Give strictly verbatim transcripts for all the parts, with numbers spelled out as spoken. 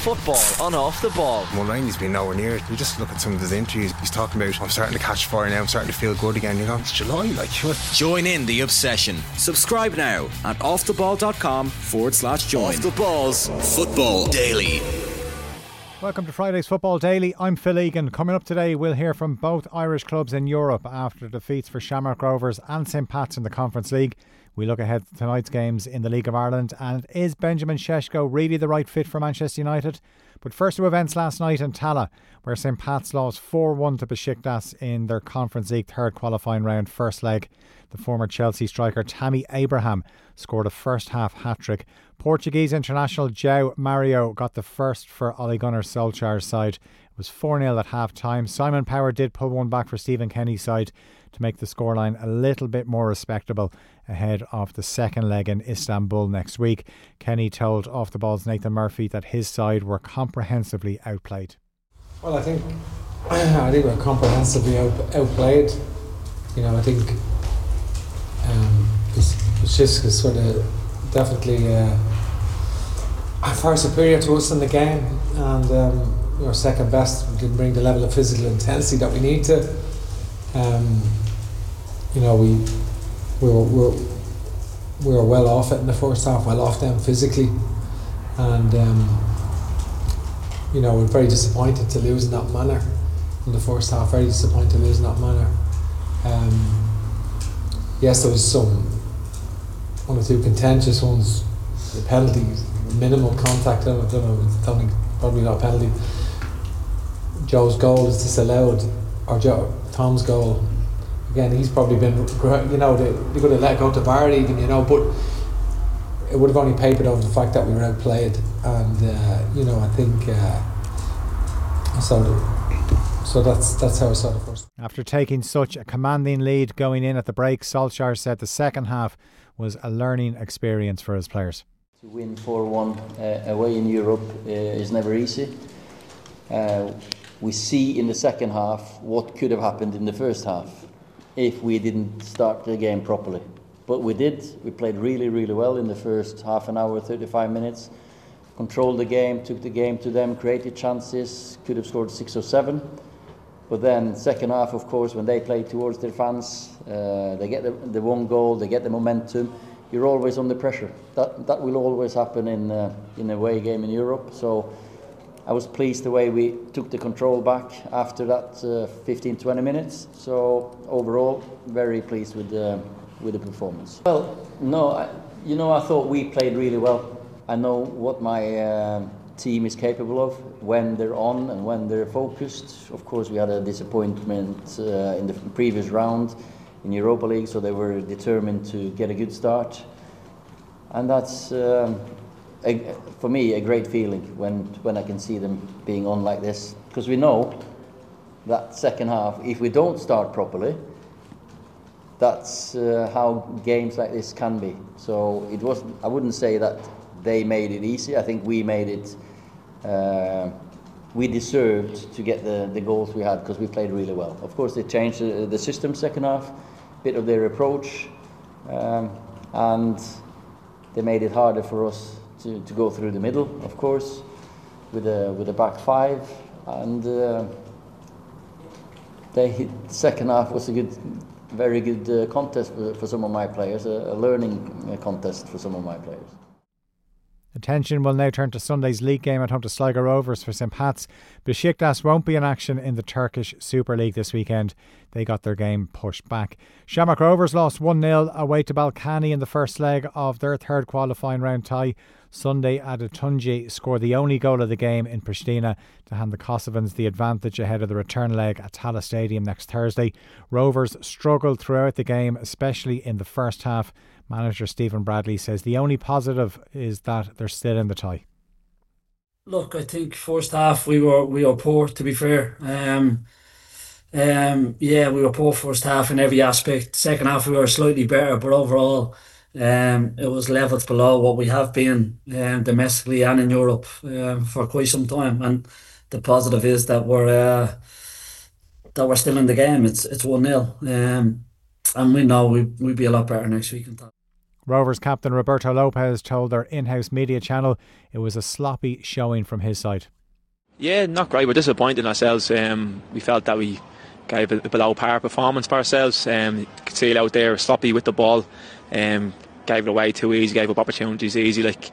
Football on Off the Ball. Mullaney's been nowhere near it. You just look at some of his interviews. He's talking about, I'm starting to catch fire now, I'm starting to feel good again. You know, it's July, like what? Join in the obsession. Subscribe now at offtheball.com forward slash join. Off the Ball's Football Daily. Welcome to Friday's Football Daily. I'm Phil Egan. Coming up today, we'll hear from both Irish clubs in Europe after defeats for Shamrock Rovers and St Pat's in the Conference League. We look ahead to tonight's games in the League of Ireland, and is Benjamin Šeško really the right fit for Manchester United? But first to events last night in Tallaght, where St Pat's lost four one to Besiktas in their Conference League third qualifying round first leg. The former Chelsea striker Tammy Abraham scored a first half hat-trick. Portuguese international João Mario got the first for Ole Gunnar Solskjaer's side. It was four nil at half time. Simon Power did pull one back for Stephen Kenny's side to make the scoreline a little bit more respectable ahead of the second leg in Istanbul next week. Kenny told Off the Ball's Nathan Murphy that his side were comprehensively outplayed. Well, I think I think we're comprehensively out, outplayed. You know, I think um, Besiktas is sort of definitely uh, far superior to us in the game, and um, we were second best. We didn't bring the level of physical intensity that we need to. Um, you know, we we were, we, were, we were well off it in the first half, well off them physically, and um, you know, we're very disappointed to lose in that manner in the first half. Very disappointed to lose in that manner. Um, yes, there was some one or two contentious ones, the penalties, minimal contact. I don't know. I don't think probably not a penalty. Joe's goal is disallowed, or Joe. Tom's goal, again, he's probably been, you know, they, they could have let go to V A R even, you know, but it would have only papered over the fact that we were outplayed, and uh, you know, I think uh, so. So that's that's how I saw the first. After taking such a commanding lead going in at the break, Solskjaer said the second half was a learning experience for his players. To win four one uh, away in Europe uh, is never easy. Uh, We see in the second half what could have happened in the first half if we didn't start the game properly. But we did. We played really, really well in the first half an hour, thirty-five minutes. Controlled the game, took the game to them, created chances, could have scored six or seven. But then second half, of course, when they play towards their fans, uh, they get the, the one goal, they get the momentum. You're always under pressure. That that will always happen in uh, in a away game in Europe. So I was pleased the way we took the control back after that uh, fifteen to twenty minutes. So overall, very pleased with the with the performance. Well, no, I, you know, I thought we played really well. I know what my uh, team is capable of when they're on and when they're focused. Of course, we had a disappointment uh, in the previous round in Europa League, so they were determined to get a good start, and that's. Um, A, for me, a great feeling when when I can see them being on like this, because we know that second half, if we don't start properly, that's uh, how games like this can be. So it was. I wouldn't say that they made it easy. I think we made it. Uh, we deserved to get the, the goals we had because we played really well. Of course, they changed the, the system second half, bit of their approach, um, and they made it harder for us To, to go through the middle, of course, with a with a back five, and uh, they hit, the second half was a good, very good uh, contest for, for some of my players, a, a learning uh, contest for some of my players. Attention will now turn to Sunday's league game at home to Sligo Rovers for St Pat's. Besiktas won't be in action in the Turkish Super League this weekend. They got their game pushed back. Shamrock Rovers lost one nil away to Balkany in the first leg of their third qualifying round tie. Sunday, Adetunji scored the only goal of the game in Pristina to hand the Kosovans the advantage ahead of the return leg at Tallaght Stadium next Thursday. Rovers struggled throughout the game, especially in the first half. Manager Stephen Bradley says the only positive is that they're still in the tie. Look, I think first half we were we were poor, to be fair. Um, um, yeah, we were poor first half in every aspect. Second half we were slightly better, but overall um, it was levels below what we have been um, domestically and in Europe um, for quite some time. And the positive is that we're uh, that we're still in the game. It's it's one nil, um, and we know we we'll be a lot better next week. Rovers captain Roberto Lopez told their in-house media channel it was a sloppy showing from his side. Yeah, not great. We're disappointed in ourselves. Um, we felt that we gave a below par performance for ourselves. Um, you could see it out there, sloppy with the ball. Um, gave it away too easy, gave up opportunities easy. Like,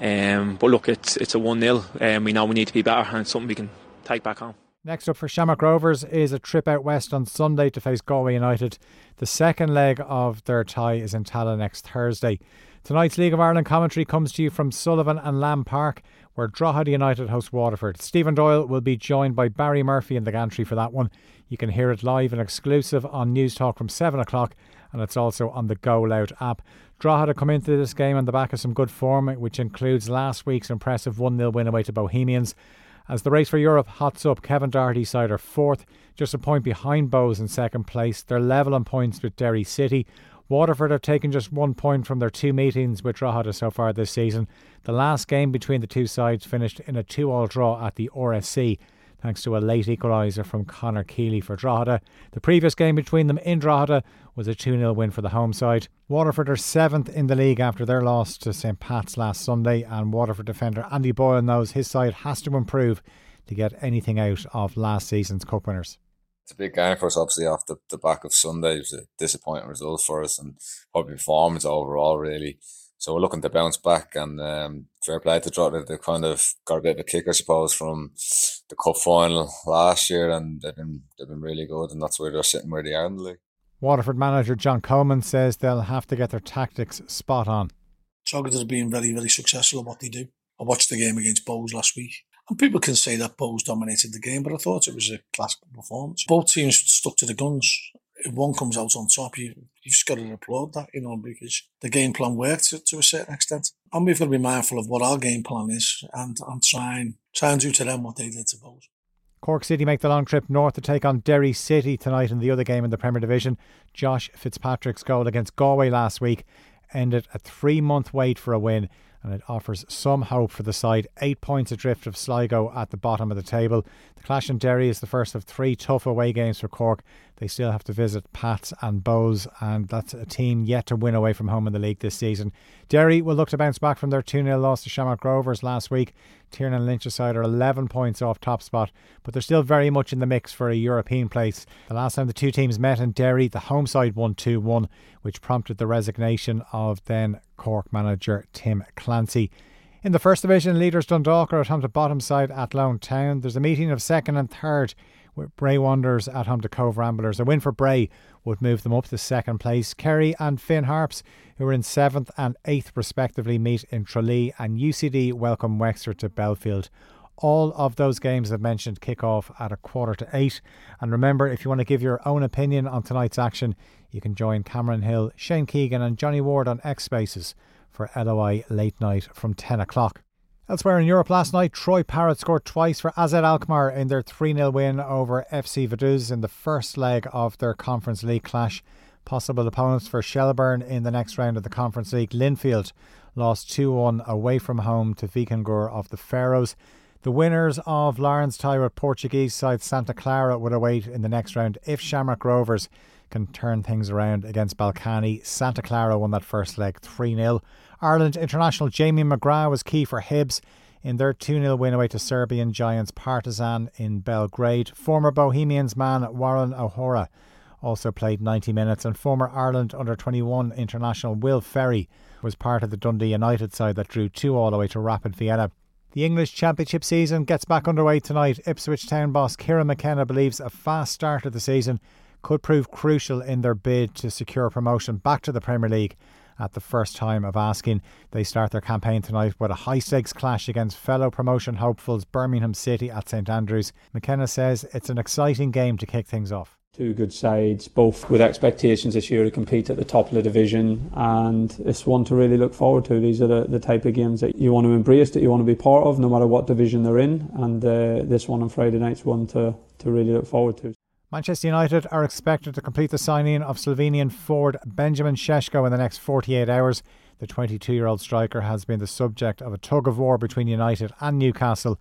um, but look, it's it's a one nil. Um, we know we need to be better, and it's something we can take back home. Next up for Shamrock Rovers is a trip out west on Sunday to face Galway United. The second leg of their tie is in Tallaght next Thursday. Tonight's League of Ireland commentary comes to you from Sullivan and Lamb Park, where Drogheda United host Waterford. Stephen Doyle will be joined by Barry Murphy in the gantry for that one. You can hear it live and exclusive on News Talk from seven o'clock, and it's also on the Go Loud app. Drogheda come into this game on the back of some good form, which includes last week's impressive one nil win away to Bohemians. As the race for Europe hots up, Kevin Doherty's side are fourth, just a point behind Bows in second place. They're level on points with Derry City. Waterford have taken just one point from their two meetings with Drogheda so far this season. The last game between the two sides finished in a two all draw at the R S C, thanks to a late equaliser from Conor Keeley for Drogheda. The previous game between them in Drogheda was a two nil win for the home side. Waterford are seventh in the league after their loss to St Pat's last Sunday, and Waterford defender Andy Boyle knows his side has to improve to get anything out of last season's cup winners. It's a big game for us, obviously, off the, the back of Sunday. It was a disappointing result for us and probably performance overall, really. So we're looking to bounce back, and um, fair play to Drogheda. They've kind of got a bit of a kick, I suppose, from the cup final last year, and they've been they've been really good, and that's why they're sitting where they are in the league. Waterford manager John Coleman says they'll have to get their tactics spot on. Drogheda have been very, very successful at what they do. I watched the game against Bows last week, and people can say that Bows dominated the game, but I thought it was a classical performance. Both teams stuck to the guns. If one comes out on top, you, you've just got to applaud that, you know, because the game plan worked to, to a certain extent. And we've got to be mindful of what our game plan is and, and try, and try and do to them what they did to Bows. Cork City make the long trip north to take on Derry City tonight in the other game in the Premier Division. Josh Fitzpatrick's goal against Galway last week ended a three-month wait for a win, and it offers some hope for the side. Eight points adrift of Sligo at the bottom of the table. The clash in Derry is the first of three tough away games for Cork. They still have to visit Pats and Bows, and that's a team yet to win away from home in the league this season. Derry will look to bounce back from their two nil loss to Shamrock Rovers last week. Tiernan Lynch's side are eleven points off top spot, but they're still very much in the mix for a European place. The last time the two teams met in Derry, the home side won two one, which prompted the resignation of then Cork manager Tim Clancy. In the First Division, leaders Dundalk are at home to bottom side Athlone Town. There's a meeting of second and third, with Bray Wanderers at home to Cove Ramblers. A win for Bray would move them up to second place. Kerry and Finn Harps, who are in seventh and eighth respectively, meet in Tralee, and U C D welcome Wexford to Belfield. All of those games I've mentioned kick off at a quarter to eight. And remember, if you want to give your own opinion on tonight's action, you can join Cameron Hill, Shane Keegan and Johnny Ward on X Spaces for L O I Late Night from ten o'clock. Elsewhere in Europe last night, Troy Parrott scored twice for A Z Alkmaar in their three nil win over F C Vaduz in the first leg of their Conference League clash. Possible opponents for Shelburne in the next round of the Conference League, Linfield, lost two one away from home to Vikingur of the Faroes. The winners of Lawrence tie with Portuguese side Santa Clara would await in the next round if Shamrock Rovers can turn things around against Balkany. Santa Clara won that first leg three nil. Ireland international Jamie McGrath was key for Hibs in their two nil win away to Serbian giants Partizan in Belgrade. Former Bohemians man Warren O'Hora also played ninety minutes, and former Ireland under twenty-one international Will Ferry was part of the Dundee United side that drew two all the way to Rapid Vienna. The English Championship season gets back underway tonight. Ipswich Town boss Kieran McKenna believes a fast start of the season could prove crucial in their bid to secure promotion back to the Premier League at the first time of asking. They start their campaign tonight with a high-stakes clash against fellow promotion hopefuls Birmingham City at St Andrews. McKenna says it's an exciting game to kick things off. Two good sides, both with expectations this year to compete at the top of the division, and it's one to really look forward to. These are the, the type of games that you want to embrace, that you want to be part of, no matter what division they're in, and uh, this one on Friday night's one to, to really look forward to. Manchester United are expected to complete the signing of Slovenian forward Benjamin Šeško in the next forty-eight hours. The twenty-two-year-old striker has been the subject of a tug-of-war between United and Newcastle,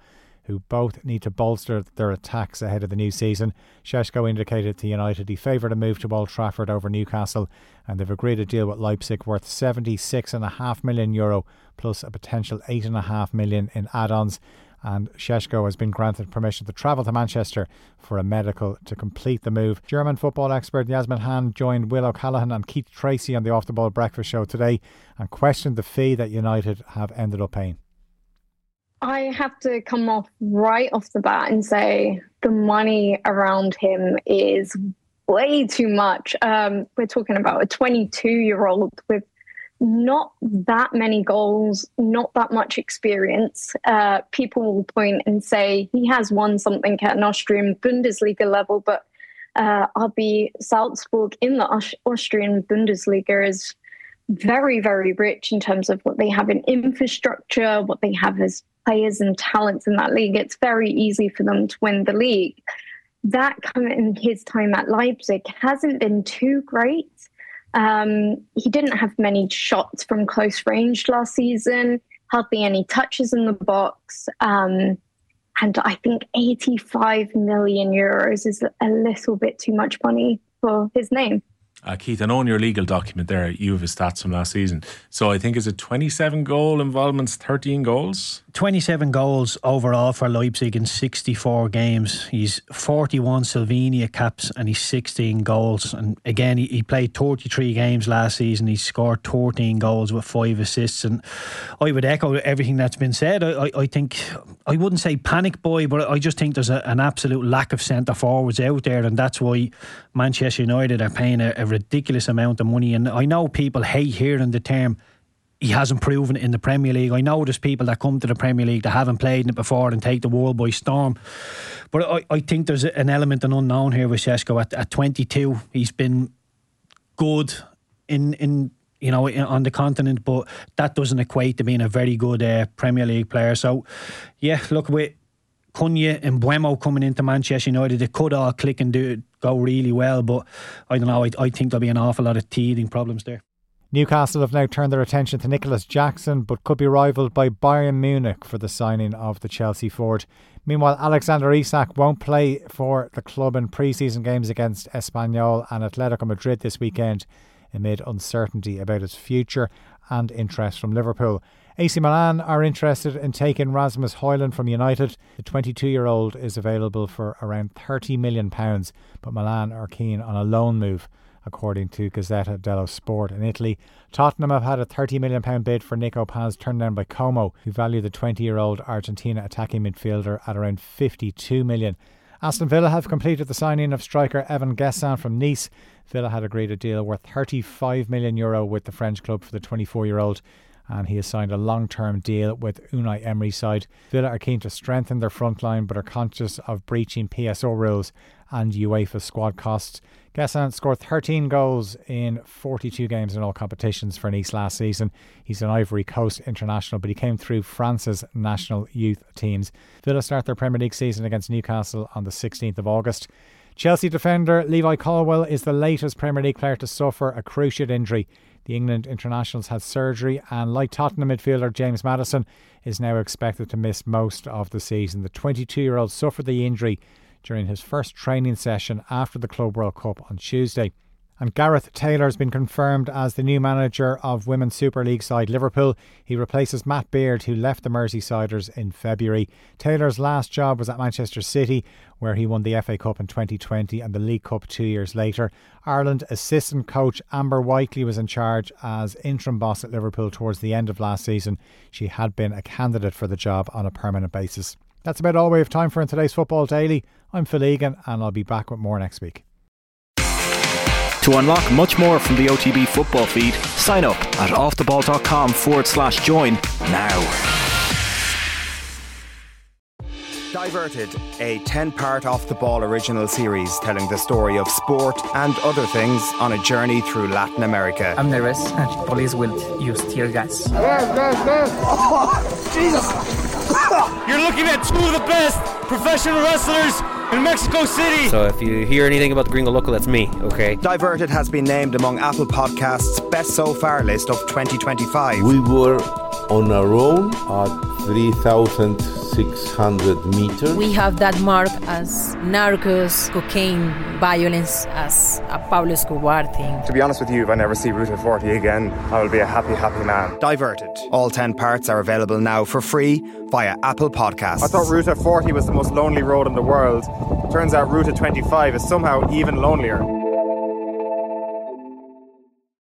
who both need to bolster their attacks ahead of the new season. Šeško indicated to United he favoured a move to Old Trafford over Newcastle, and they've agreed a deal with Leipzig worth seventy-six point five million euro plus a potential eight point five million in add-ons. And Šeško has been granted permission to travel to Manchester for a medical to complete the move. German football expert Yasmin Hahn joined Will O'Callaghan and Keith Tracy on the Off the Ball Breakfast Show today and questioned the fee that United have ended up paying. I have to come off right off the bat and say the money around him is way too much. Um, we're talking about a twenty-two-year-old with not that many goals, not that much experience. Uh, people will point and say he has won something at an Austrian Bundesliga level, but uh, R B Salzburg in the Aus- Austrian Bundesliga is very, very rich in terms of what they have in infrastructure, what they have as players and talents in that league. It's very easy for them to win the league. That coming in his time at Leipzig hasn't been too great. Um, he didn't have many shots from close range last season, hardly any touches in the box. Um, and I think eighty-five million euros is a little bit too much money for his name. Uh, Keith, I know in your legal document there, you have his stats from last season. So I think is it twenty-seven goal involvements, thirteen goals? twenty-seven goals overall for Leipzig in sixty-four games. He's forty-one Slovenia caps and he's sixteen goals. And again, he, he played thirty-three games last season. He scored thirteen goals with five assists. And I would echo everything that's been said. I, I, I think, I wouldn't say panic buy, but I just think there's a, an absolute lack of centre forwards out there. And that's why Manchester United are paying a, a ridiculous amount of money. And I know people hate hearing the term he hasn't proven it in the Premier League. I know there's people that come to the Premier League that haven't played in it before and take the world by storm. But I, I think there's an element of unknown here with Šeško. At, at twenty-two, he's been good in in you know on the continent, but that doesn't equate to being a very good uh, Premier League player. So yeah, look, with Cunha and Mbeumo coming into Manchester United, it could all click and do go really well. But I don't know. I, I think there'll be an awful lot of teething problems there. Newcastle have now turned their attention to Nicholas Jackson, but could be rivaled by Bayern Munich for the signing of the Chelsea forward. Meanwhile, Alexander Isak won't play for the club in pre-season games against Espanyol and Atletico Madrid this weekend amid uncertainty about his future and interest from Liverpool. A C Milan are interested in taking Rasmus Højlund from United. The twenty-two-year-old is available for around thirty million pounds, but Milan are keen on a loan move, according to Gazzetta dello Sport in Italy. Tottenham have had a thirty million pounds bid for Nico Paz turned down by Como, who value the twenty-year-old Argentina attacking midfielder at around fifty-two million pounds. Aston Villa have completed the signing of striker Evan Guessant from Nice. Villa had agreed a deal worth thirty-five million euro with the French club for the twenty-four-year-old, and he has signed a long-term deal with Unai Emery's side. Villa are keen to strengthen their front line but are conscious of breaching P S O rules and UEFA squad costs. Guessant scored thirteen goals in forty-two games in all competitions for Nice last season. He's an Ivory Coast international, but he came through France's national youth teams. Villa start their Premier League season against Newcastle on the sixteenth of August. Chelsea defender Levi Colwill is the latest Premier League player to suffer a cruciate injury. The England internationals had surgery, and like Tottenham midfielder James Maddison, is now expected to miss most of the season. The twenty-two-year-old suffered the injury during his first training session after the Club World Cup on Tuesday. And Gareth Taylor has been confirmed as the new manager of Women's Super League side Liverpool. He replaces Matt Beard, who left the Merseysiders in February. Taylor's last job was at Manchester City, where he won the F A Cup in twenty twenty and the League Cup two years later. Ireland assistant coach Amber Whiteley was in charge as interim boss at Liverpool towards the end of last season. She had been a candidate for the job on a permanent basis. That's about all we have time for in today's Football Daily. I'm Phil Egan, and I'll be back with more next week. To unlock much more from the O T B football feed, sign up at offtheball.com forward slash join now. Diverted, a ten-part Off the Ball original series telling the story of sport and other things on a journey through Latin America. I'm nervous and police will use tear gas. Yes, yes, yes. Oh, Jesus! You're looking at two of the best professional wrestlers in Mexico City. So if you hear anything about the Gringo Local, that's me, okay? Diverted has been named among Apple Podcasts' Best So Far list of twenty twenty-five. We were on our own at three thousand six hundred meters. We have that mark as narcos, cocaine, violence, as a Pablo Escobar thing. To be honest with you, if I never see Ruta forty again, I will be a happy, happy man. Diverted. All ten parts are available now for free via Apple Podcasts. I thought Ruta forty was the most lonely road in the world. Turns out Ruta twenty-five is somehow even lonelier.